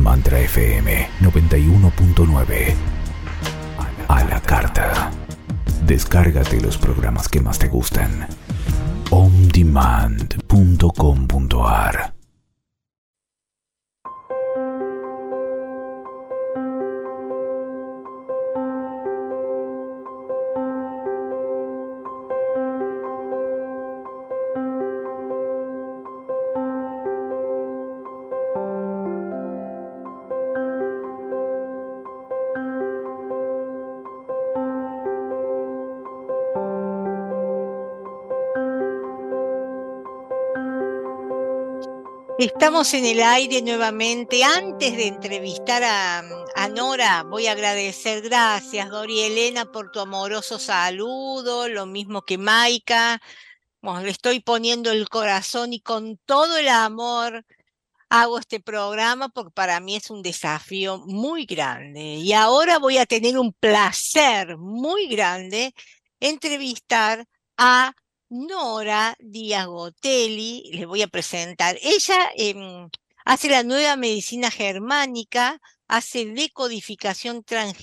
Mantra FM 91.9. A la carta. Descárgate los programas que más te gustan. ondemand.com.ar. Estamos en el aire nuevamente. Antes de entrevistar a Nora, voy a agradecer, gracias Dori Elena por tu amoroso saludo, lo mismo que Maika. Bueno, le estoy poniendo el corazón y con todo el amor hago este programa porque para mí es un desafío muy grande. Y ahora voy a tener un placer muy grande entrevistar a Nora Díaz Gotelli. Les voy a presentar. Ella hace la nueva medicina germánica, hace decodificación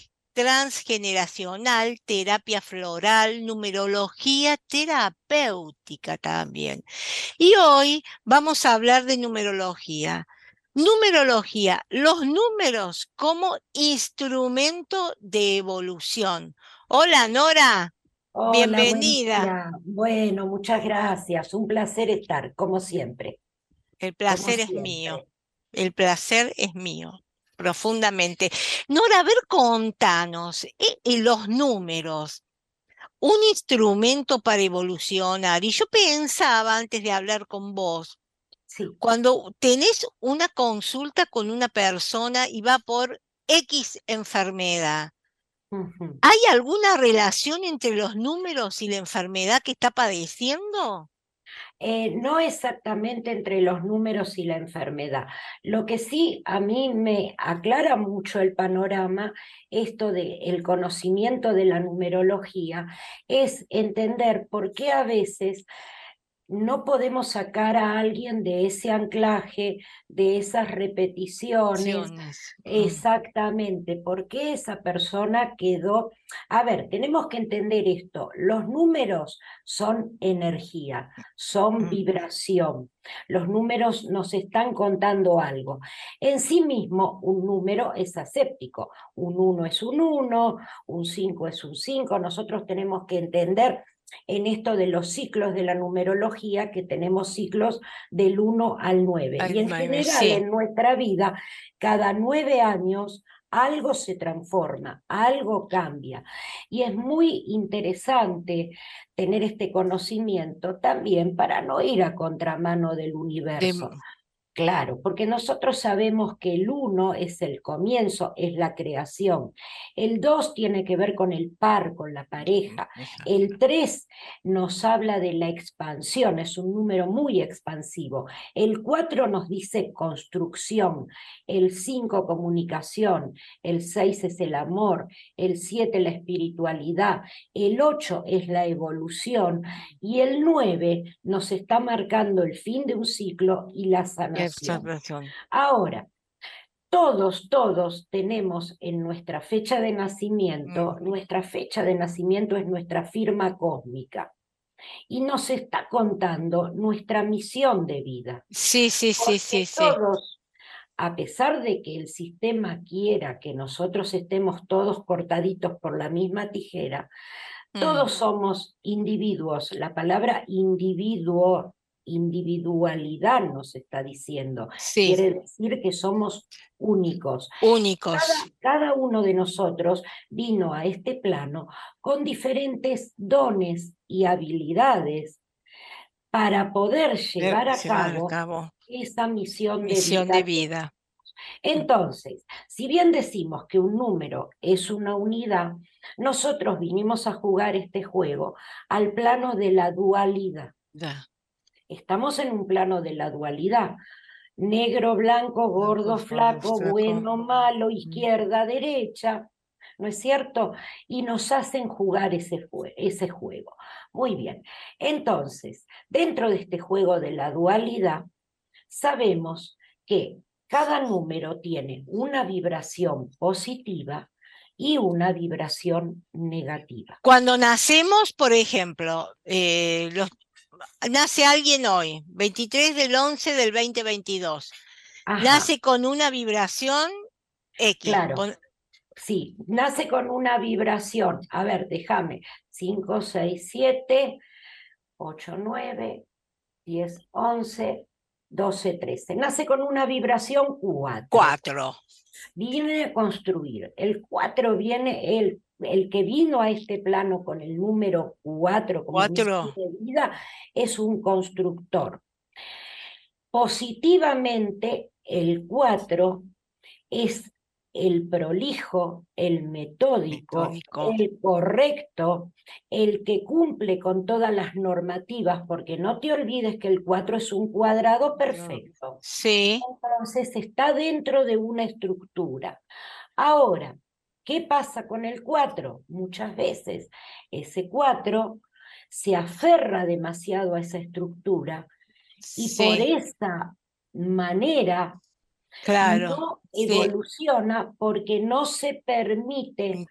transgeneracional, terapia floral, numerología terapéutica también. Y hoy vamos a hablar de numerología. Numerología, los números como instrumento de evolución. Hola, Nora, Hola, buen bienvenida. día. Bueno, muchas gracias. Un placer estar, como siempre, El como placer es mío. siempre. El placer es mío, profundamente. Nora, a ver, contanos, los números, un instrumento para evolucionar. Y yo pensaba antes de hablar con vos, Sí. cuando tenés una consulta con una persona y va por X enfermedad, Ujú. ¿hay alguna relación entre los números y la enfermedad que está padeciendo? No exactamente entre los números y la enfermedad. Lo que sí a mí me aclara mucho el panorama, esto de el conocimiento de la numerología, es entender por qué a veces no podemos sacar a alguien de ese anclaje, de esas repeticiones, Acciones. exactamente, por qué esa persona quedó. A ver, tenemos que entender esto, los números son energía, son Mm. vibración, los números nos están contando algo. En sí mismo, un número es aséptico, un 1 es un 1, un 5 es un 5, nosotros tenemos que entender en esto de los ciclos de la numerología, que tenemos ciclos del 1 al 9. Y en general Sí. en nuestra vida, cada 9 años, algo se transforma, algo cambia. Y es muy interesante tener este conocimiento también para no ir a contramano del universo. De- Claro, porque nosotros sabemos que el 1 es el comienzo, es la creación. El 2 tiene que ver con el par, con la pareja. El 3 nos habla de la expansión, es un número muy expansivo. El 4 nos dice construcción. El 5 comunicación. El 6 es el amor. El 7 la espiritualidad. El 8 es la evolución. Y el 9 nos está marcando el fin de un ciclo y la sanación. Observación. Ahora, todos tenemos en nuestra fecha de nacimiento es nuestra firma cósmica y nos está contando nuestra misión de vida. Sí, sí, sí, sí, Porque sí. todos, a pesar de que el sistema quiera que nosotros estemos todos cortaditos por la misma tijera, todos somos individuos. La palabra individualidad nos está diciendo. Sí, Quiere decir que somos únicos. únicos. Cada uno de nosotros vino a este plano con diferentes dones y habilidades para poder llevar a Llevar a cabo cabo esa misión de misión de vida. vida. Entonces, si bien decimos que un número es una unidad, nosotros vinimos a jugar este juego al plano de la dualidad. Ya. Estamos en un plano de la dualidad. Negro, blanco, gordo, flaco, bueno, malo, izquierda, derecha, ¿no es cierto? Y nos hacen jugar ese juego. Muy bien. Entonces, dentro de este juego de la dualidad, sabemos que Cada número tiene una vibración positiva y una vibración negativa. Cuando nacemos, por ejemplo, nace alguien hoy, 23/11/2022, Ajá, nace con una vibración X. claro. Sí, nace con una vibración. A ver, déjame. 5, 6, 7, 8, 9, 10, 11, 12, 13. Nace con una vibración 4. 4. Viene a construir. El 4 viene, el que vino a este plano con el número 4 como misión de vida, es un constructor. Positivamente, el 4 es el prolijo, el metódico, el correcto, el que cumple con todas las normativas, porque no te olvides que el 4 es un cuadrado perfecto. Sí. Entonces está dentro de una estructura. Ahora, ¿qué pasa con el 4? Muchas veces ese 4 se aferra demasiado a esa estructura y por esa manera no evoluciona porque no se permite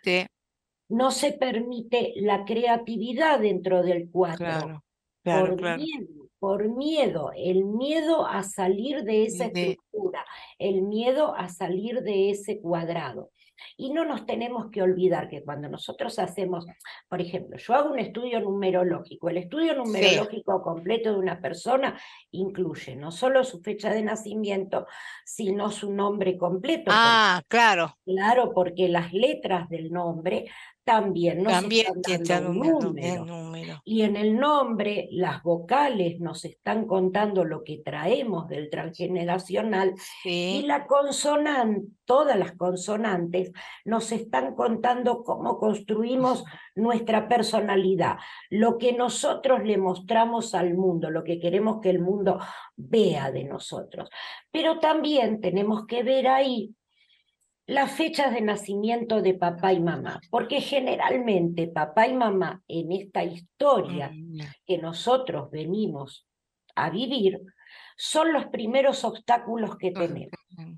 la creatividad dentro del 4. Por miedo, el miedo a salir de esa estructura, el miedo a salir de ese cuadrado. Y no nos tenemos que olvidar que cuando nosotros hacemos, por ejemplo, yo hago un estudio numerológico, el estudio numerológico completo de una persona incluye no solo su fecha de nacimiento, sino su nombre completo. Claro. Claro, porque las letras del nombre también nos están dando un número. Y en el nombre, las vocales nos están contando lo que traemos del transgeneracional, y la consonante, todas las consonantes nos están contando cómo construimos nuestra personalidad, lo que nosotros le mostramos al mundo, lo que queremos que el mundo vea de nosotros. Pero también tenemos que ver ahí las fechas de nacimiento de papá y mamá, porque generalmente papá y mamá en esta historia que nosotros venimos a vivir son los primeros obstáculos que tenemos.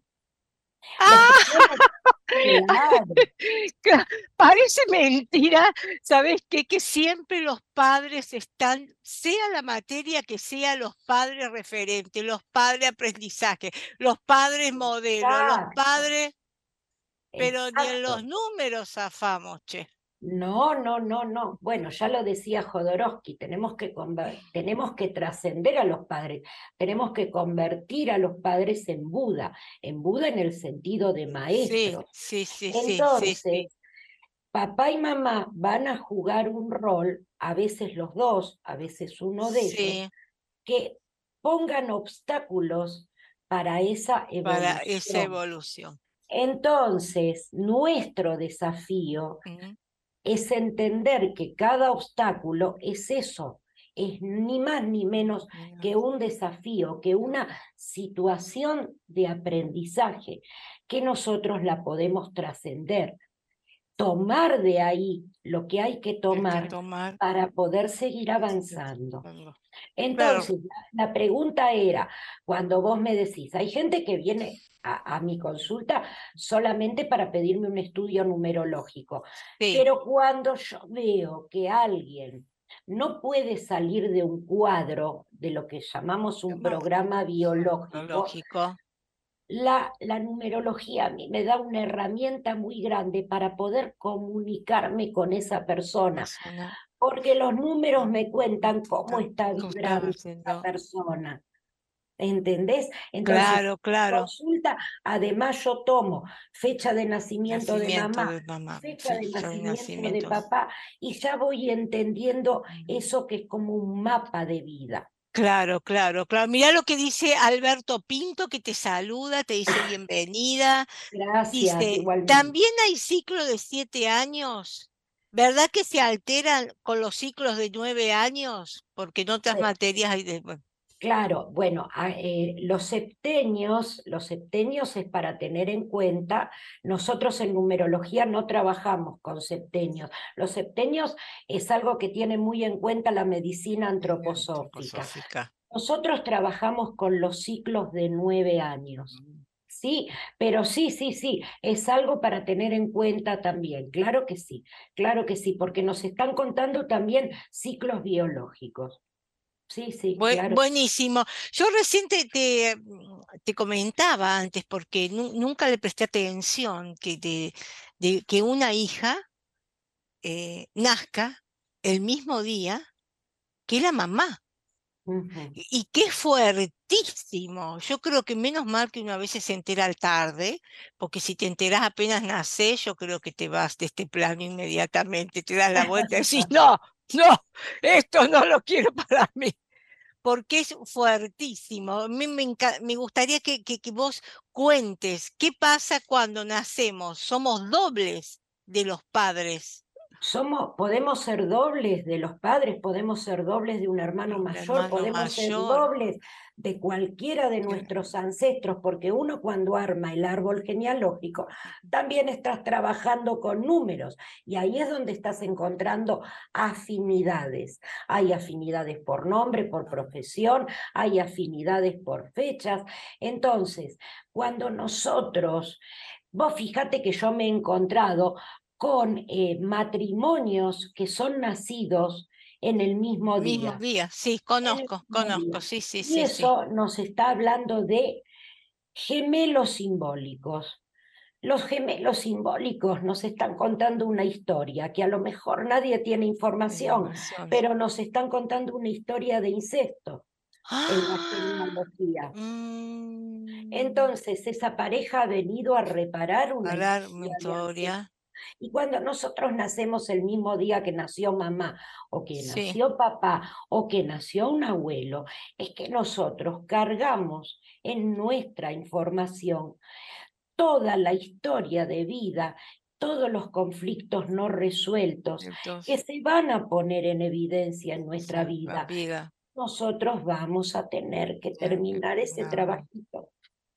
Parece mentira, ¿sabes qué? Que siempre los padres están, sea la materia que sea, los padres referentes, los padres aprendizaje, los padres modelos, los padres... Pero ni en los números zafamos, che. No. Bueno, ya lo decía Jodorowsky, tenemos que trascender a los padres, tenemos que convertir a los padres en Buda en el sentido de maestros. Sí. Entonces, papá y mamá van a jugar un rol, a veces los dos, a veces uno de ellos, que pongan obstáculos para esa evolución. Entonces, nuestro desafío es entender que cada obstáculo es eso, es ni más ni menos que un desafío, que una situación de aprendizaje, que nosotros la podemos trascender, tomar de ahí lo que hay que tomar para poder seguir avanzando. Entonces, la pregunta era, cuando vos me decís, hay gente que viene a mi consulta solamente para pedirme un estudio numerológico, pero cuando yo veo que alguien no puede salir de un cuadro, de lo que llamamos un programa biológico, la numerología a mí me da una herramienta muy grande para poder comunicarme con esa persona. Porque los números me cuentan cómo está vibrando esa persona. ¿Entendés? Entonces, claro. Consulta, además yo tomo fecha de nacimiento de mamá, fecha de nacimiento de papá, y ya voy entendiendo eso que es como un mapa de vida. Claro. Mirá lo que dice Alberto Pinto, que te saluda, te dice bienvenida. Gracias, dice, igualmente. También hay ciclo de 7 años. ¿Verdad que se alteran con los ciclos de 9 años? Porque en otras materias hay de... Claro, bueno, los septenios es para tener en cuenta, nosotros en numerología no trabajamos con septenios. Los septenios es algo que tiene muy en cuenta la medicina antroposófica. Nosotros trabajamos con los ciclos de 9 años. Sí, pero sí, sí, sí, es algo para tener en cuenta también, claro que sí, porque nos están contando también ciclos biológicos. Sí, sí, claro. Buenísimo. Yo recién te comentaba antes, porque nunca le presté atención, de que una hija nazca el mismo día que la mamá. Ujú. Y qué fuertísimo. Yo creo que menos mal que uno a veces se entera al tarde, porque si te enteras apenas nacés, yo creo que te vas de este plano inmediatamente, te das la vuelta y decís, no, no, esto no lo quiero para mí, porque es fuertísimo. A mí me gustaría que vos cuentes qué pasa cuando nacemos. Somos dobles de los padres. Podemos ser dobles de los padres, podemos ser dobles de un De hermano un mayor, hermano podemos ser mayor. dobles de cualquiera de nuestros ancestros, porque uno cuando arma el árbol genealógico también estás trabajando con números y ahí es donde estás encontrando afinidades. Hay afinidades por nombre, por profesión, hay afinidades por fechas. Entonces, cuando nosotros... Vos fíjate que yo me he encontrado con matrimonios que son nacidos en el mismo Mismo día, día, sí, en el mismo conozco, día. sí, sí, Y sí, sí. eso nos está hablando de gemelos simbólicos. Los gemelos simbólicos nos están contando una historia que a lo mejor nadie tiene información, Animación. pero nos están contando una historia de incesto en la ¡Ah! genealogía. Mm, Entonces, esa pareja ha venido a reparar una parar mi historia de historia. ancestros. Y cuando nosotros nacemos el mismo día que nació mamá, o que Sí, nació papá, o que nació un abuelo, es que nosotros cargamos en nuestra información toda la historia de vida, todos los conflictos no resueltos que entonces, se van a poner en evidencia en nuestra sí, la vida. vida. Nosotros vamos a tener que terminar ese trabajito.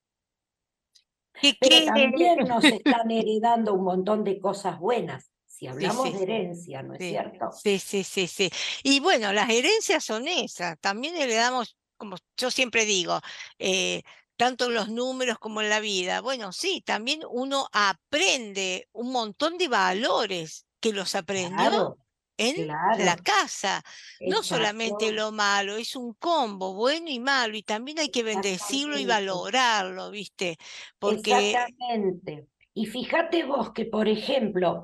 Pero ¿Qué? también nos están heredando un montón de cosas buenas, si Sí, hablamos sí, de herencia, ¿no es sí, cierto? sí, sí, sí, sí. Y bueno, las herencias son esas. También le damos, como yo siempre digo, eh, tanto en los números como en la vida. Bueno, sí, también uno aprende un montón de valores que los aprendió Claro, en la claro, casa. No solamente exacto, lo malo, es un combo, bueno y malo, y también hay que bendecirlo y exactamente, valorarlo, ¿viste? Porque exactamente. Y fíjate vos que, por ejemplo,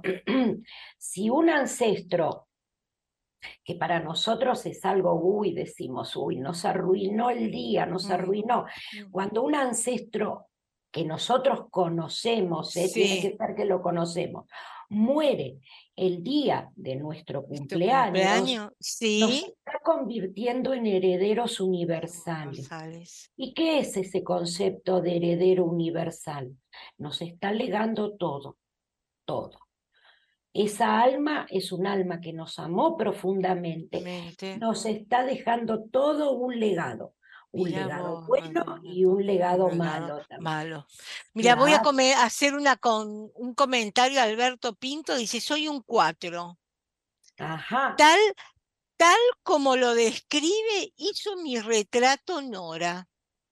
si un ancestro, que para nosotros es algo, uy, decimos, uy, nos arruinó el día, nos mm, arruinó. mm, Cuando un ancestro que nosotros conocemos, tiene sí, que ser que lo conocemos, muere el día de nuestro este cumpleaños, cumpleaños, nos sí. está convirtiendo en herederos universales. González. ¿Y qué es ese concepto de heredero universal? Nos está legando todo, todo. Esa alma es un alma que nos amó profundamente, Mente. nos está dejando todo un Mira legado vos, bueno y un un legado regalo malo también. malo. Mira, voy a Claro, hacer un comentario. Alberto Pinto dice, soy un 4. ajá, Tal, tal como lo describe, hizo mi retrato Nora.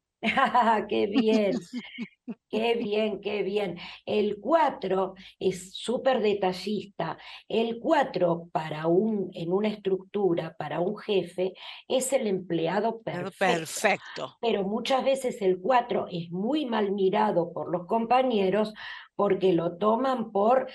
qué bien. Qué bien, qué bien. El 4 es súper detallista. El 4 en una estructura, para un jefe, es el empleado perfecto. Perfecto. Pero muchas veces el 4 es muy mal mirado por los compañeros porque lo toman por,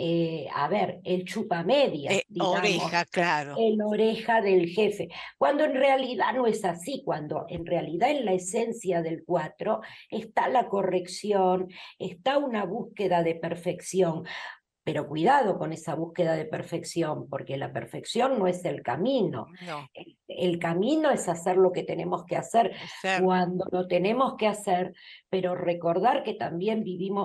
a ver, el chupamedias, digamos, Oreja, claro. el oreja del jefe, cuando en realidad no es así, cuando en realidad en la esencia del 4 está la corrección, está una búsqueda de perfección, pero cuidado con esa búsqueda de perfección, porque la perfección no es el camino. No, El camino es hacer lo que tenemos que hacer es ser. cuando lo tenemos que hacer, pero recordar que también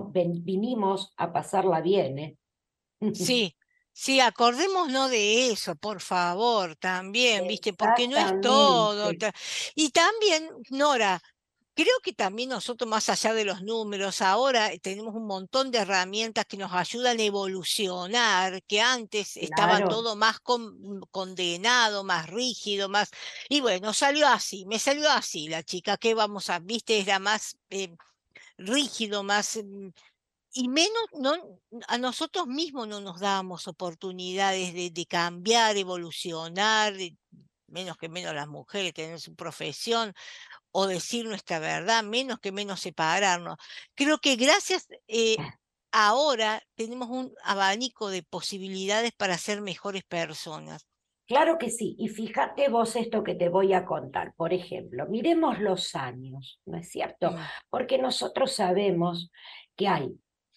vinimos a pasarla bien, ¿eh? Sí, sí, acordémonos de eso, por favor, también, ¿viste? Porque no es todo. Exactamente, Y también, Nora, creo que también nosotros, más allá de los números, ahora tenemos un montón de herramientas que nos ayudan a evolucionar, que antes estaba claro. todo más condenado, más rígido, más... Y bueno, salió así, me salió así la chica, que vamos a, viste, es la más... rígido, más y menos, no, a nosotros mismos no nos damos oportunidades de cambiar, evolucionar, menos que menos las mujeres, tener su profesión o decir nuestra verdad, menos que menos separarnos. Creo que gracias, ahora tenemos un abanico de posibilidades para ser mejores personas. Claro que sí, y fíjate vos esto que te voy a contar. Por ejemplo, miremos los años, ¿no es cierto? Mm, Porque nosotros sabemos que hay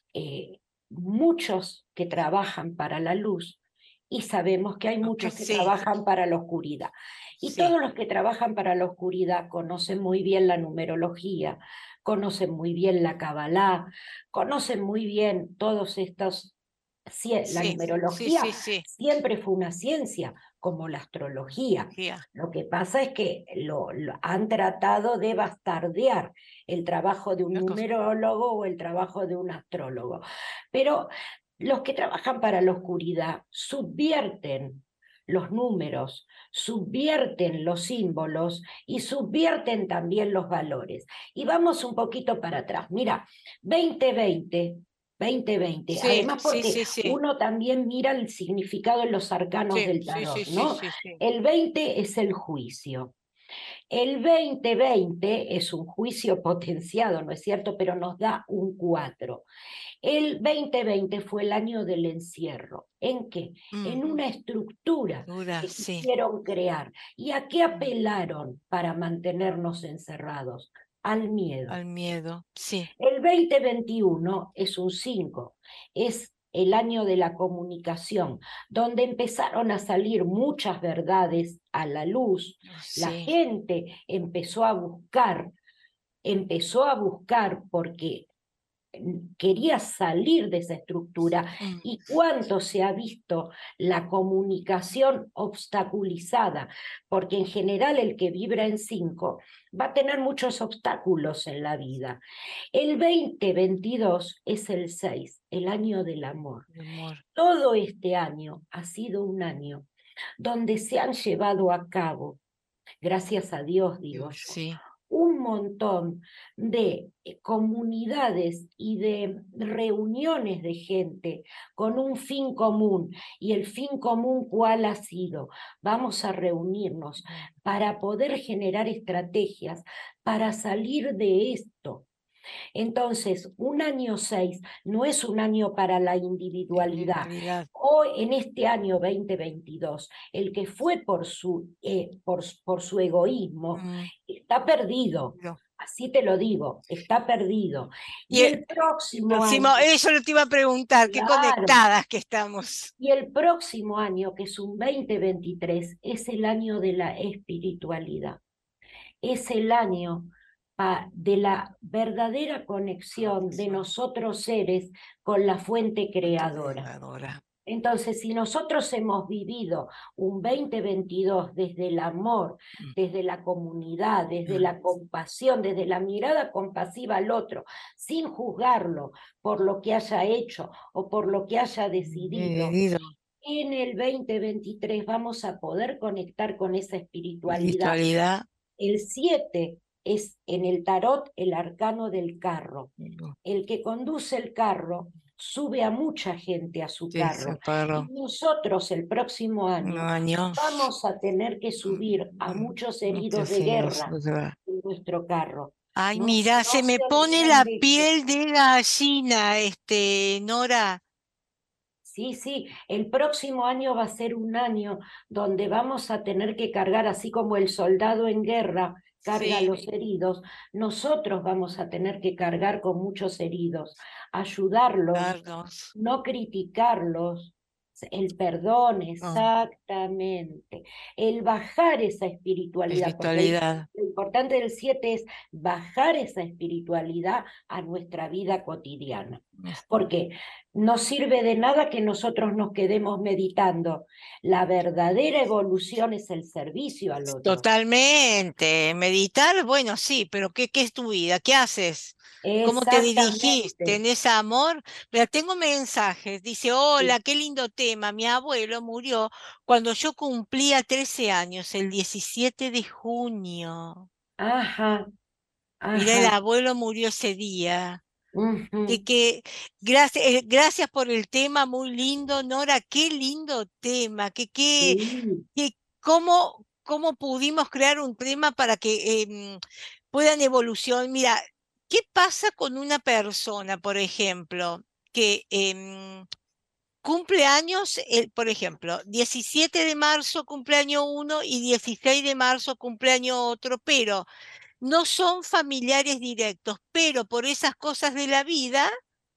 muchos que trabajan para la luz y sabemos que hay porque muchos que sí, trabajan para la oscuridad. Y sí, todos los que trabajan para la oscuridad conocen muy bien la numerología, conocen muy bien la Kabbalah, conocen muy bien todos estos. La sí, sí, numerología sí, sí, siempre fue una ciencia, como la astrología. ya, Lo que pasa es que lo han tratado de bastardear el trabajo de un una cosa, numerólogo o el trabajo de un astrólogo. Pero los que trabajan para la oscuridad subvierten los números, subvierten los símbolos y subvierten también los valores. Y vamos un poquito para atrás. Mira, 2020. 2020. sí, Además, sí, porque sí, sí, uno también mira el significado en los arcanos sí, del sí, sí, tarot, sí, ¿no? sí, sí. El 20 es el juicio. El 2020 es un juicio potenciado, ¿no es cierto? Pero nos da un 4. El 2020 fue el año del encierro. ¿En qué? Mm, En una estructura dura, que sí, quisieron crear. ¿Y a qué mm, apelaron para mantenernos encerrados? Al miedo. al miedo, sí, El 2021 es un 5, es el año de la comunicación, donde empezaron a salir muchas verdades a la luz. La sí. gente empezó a buscar porque quería salir de esa estructura Mm, y cuánto se ha visto la comunicación obstaculizada, porque en general el que vibra en 5 va a tener muchos obstáculos en la vida. El 2022 es el 6, el año del amor. mi amor, Todo este año ha sido un año donde se han llevado a cabo, gracias a Dios, digo Dios, yo, sí. un montón de comunidades y de reuniones de gente con un fin común. ¿Y el fin común cuál ha sido? Vamos a reunirnos Mm, para poder generar estrategias para salir de esto. Entonces, un año 6 no es un año para la individualidad. individualidad. Hoy, en este año 2022, el que fue por su egoísmo Mm, está perdido. no. Así te lo digo, está perdido. Y Y el próximo año, eso lo te iba a preguntar, qué claro, conectadas que estamos. y el próximo año, que es un 2023, es el año de la espiritualidad. Es el año de la verdadera conexión de nosotros seres con la fuente Fuente creadora. creadora. Entonces, si nosotros hemos vivido un 2022 desde el amor, Mm, desde la comunidad, desde mm, la compasión, desde la mirada compasiva al otro, sin juzgarlo por lo que haya hecho o por lo que haya decidido, dividido, en el 2023 vamos a poder conectar con esa espiritualidad. espiritualidad. El 7 es en el tarot el arcano del carro. No, El que conduce el carro sube a mucha gente a su sí, se carro. Y paró. nosotros el próximo Un año año. vamos a tener que subir a muchos heridos Muchos de hijos. guerra en nuestro carro. Ay, No, mira, no se me se pone olviden la de eso. piel de gallina, Nora. Sí, sí, el próximo año va a ser un año donde vamos a tener que cargar, así como el soldado en guerra carga a Sí, los heridos, nosotros vamos a tener que cargar con muchos heridos, ayudarlos, darnos. no criticarlos, el perdón, No, exactamente, el bajar esa espiritualidad, porque espiritualidad. lo importante del 7 es bajar esa espiritualidad a nuestra vida cotidiana, porque no sirve de nada que nosotros nos quedemos meditando. La verdadera evolución es el servicio al otro. Totalmente. Meditar, bueno, sí, pero ¿qué es tu vida? ¿Qué haces? ¿Cómo te dirigís? Exactamente. ¿Tenés amor? Mira, tengo mensajes. Dice, Sí. hola, qué lindo tema. Mi abuelo murió cuando yo cumplía 13 años, el 17 de junio. Ajá, Mirá, el Ajá. abuelo murió ese día. Ujú. Gracias por el tema, muy lindo, Nora, qué lindo tema, Sí. cómo pudimos crear un tema para que puedan evolucionar. Mira, ¿qué pasa con una persona, por ejemplo, que cumple años, por ejemplo, 17 de marzo cumpleaños uno y 16 de marzo cumpleaños otro, pero no son familiares directos, pero por esas cosas de la vida,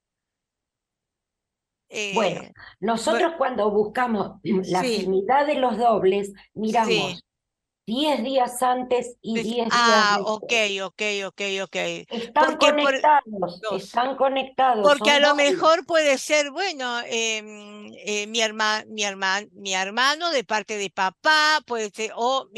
Bueno, eh, nosotros cuando buscamos la sí, afinidad de los dobles, sí. miramos 10 días antes y 10 días Ok, después. ok, ok, ok. Están Porque por dos. están conectados, Porque a son lo dobles. mejor puede ser, bueno, mi hermano de parte de papá, puede ser,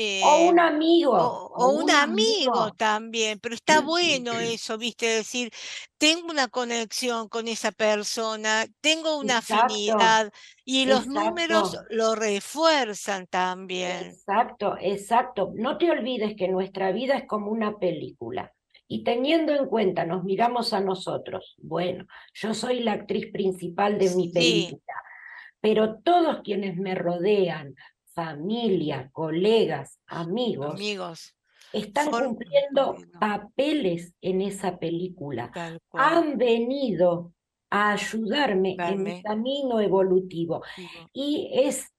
O o un un amigo. amigo también, pero está bueno eso, ¿viste? Decir, tengo una conexión con esa persona, tengo una Exacto, afinidad y los números exacto. lo refuerzan también. Exacto, exacto. No te olvides que nuestra vida es como una película. Y teniendo en cuenta, nos miramos a nosotros. Bueno, yo soy la actriz principal de mi Sí, película, pero todos quienes me rodean, familia, colegas, amigos, amigos, están forman cumpliendo parte, ¿no? papeles en esa película. Tal cual. Han venido a ayudarme en mi Darme, camino evolutivo. digo, Y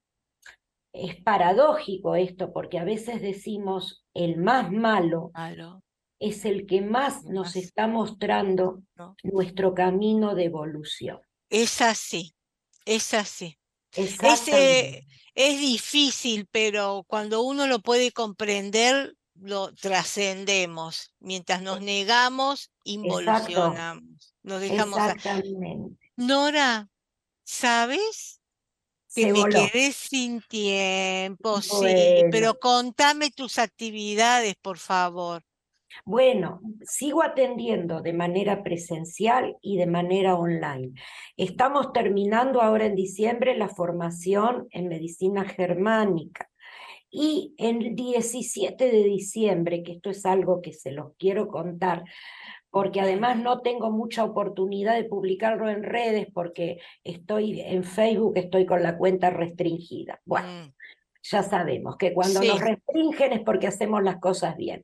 es paradójico esto, porque a veces decimos el más malo malo, es el que más nos más, está mostrando ¿no? nuestro camino de evolución. Es así, es así. Exactamente, Ese es difícil, pero cuando uno lo puede comprender, lo trascendemos. Mientras nos negamos, exacto, involucionamos. Nos dejamos exactamente. Nora, ¿sabes? Que Se me voló. quedé sin tiempo, sí, Bueno, pero contame tus actividades, por favor. bueno, sigo atendiendo de manera presencial y de manera online. Estamos terminando ahora en diciembre la formación en medicina germánica. Y el 17 de diciembre, que esto es algo que se los quiero contar, porque Sí. además no tengo mucha oportunidad de publicarlo en redes porque estoy en Facebook, estoy con la cuenta restringida. Bueno, Mm, ya sabemos que cuando nos sí. restringen es porque hacemos las cosas bien.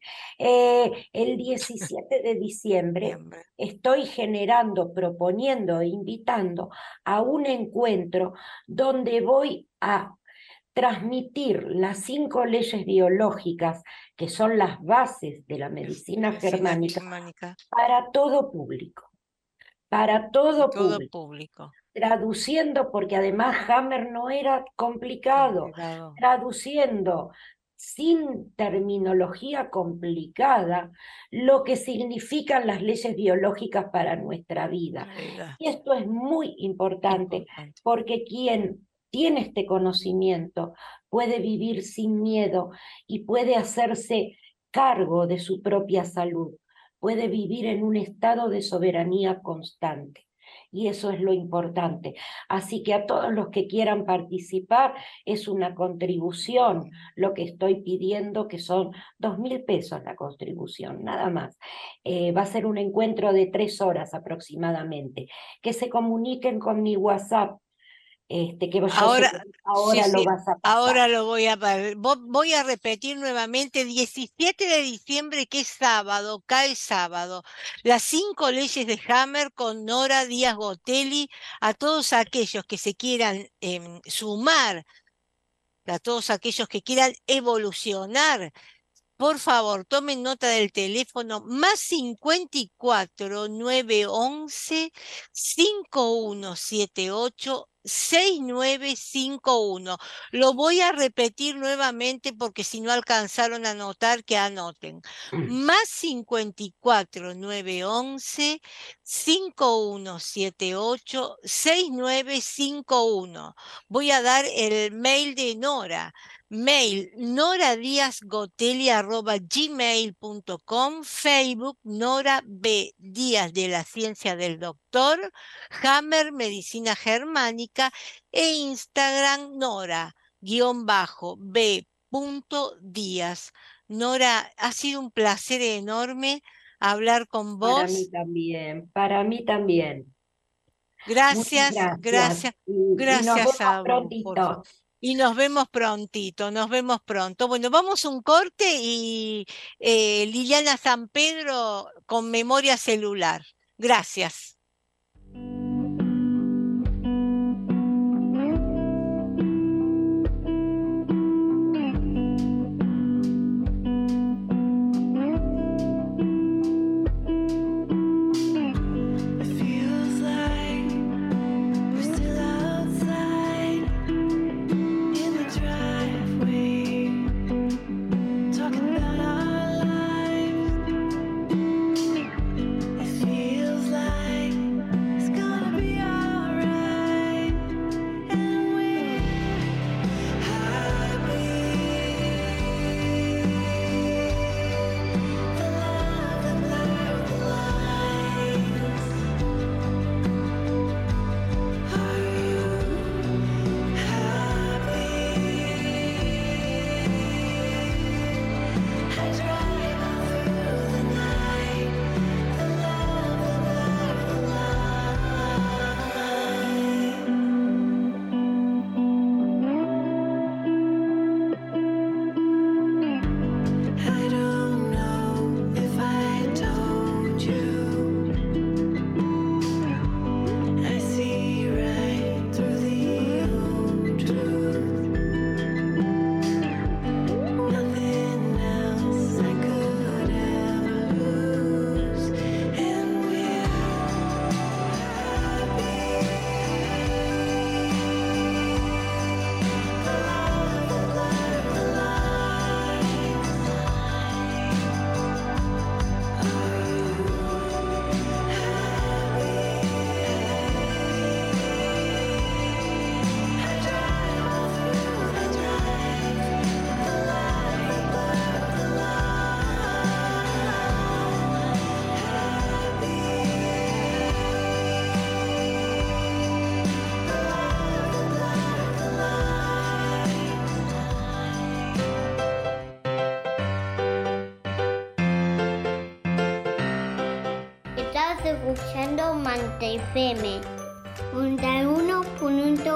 El 17 de diciembre Siempre. estoy generando, proponiendo e invitando a un encuentro donde voy a transmitir las 5 leyes biológicas que son las bases de la medicina Medicina germánica germánica. para todo público, para todo Todo público, público. traduciendo, porque además Hammer no era complicado, Complicado. traduciendo sin terminología complicada lo que significan las leyes biológicas para nuestra vida. Realidad. Y esto es muy importante Importante. porque quien tiene este conocimiento puede vivir sin miedo y puede hacerse cargo de su propia salud, puede vivir en un estado de soberanía constante. Y eso es lo importante. Así que a todos los que quieran participar, es una contribución lo que estoy pidiendo, que son 2.000 pesos la contribución, nada más. Va a ser un encuentro de 3 horas aproximadamente. Que se comuniquen con mi WhatsApp, que yo sé Ahora, que sí, ahora lo sí, vas a pasar. ahora lo voy a ver. Voy a repetir nuevamente, 17 de diciembre, que es sábado, cae sábado. Las 5 leyes de Hammer con Nora Díaz Botelli, a todos aquellos que se quieran sumar, a todos aquellos que quieran evolucionar. Por favor, tomen nota del teléfono +54 911 5178 6951. Lo voy a repetir nuevamente porque si no alcanzaron a anotar, que anoten. +54 911 5178 6951. Voy a dar el mail de Nora. Mail noradiazgotelli@gmail.com, Facebook Nora B. Díaz de la Ciencia del Doctor, Hammer Medicina Germánica e Instagram Nora_B. Díaz. Nora, ha sido un placer enorme. hablar con Para mí vos. también, para mí también. Muchas Gracias, gracias gracias, y nos gracias vemos a vos, Jorge. prontito. Y nos vemos prontito, nos vemos pronto. Bueno, vamos a un corte y Liliana San Pedro con memoria celular. Gracias. Estás escuchando Mante FM 91.9.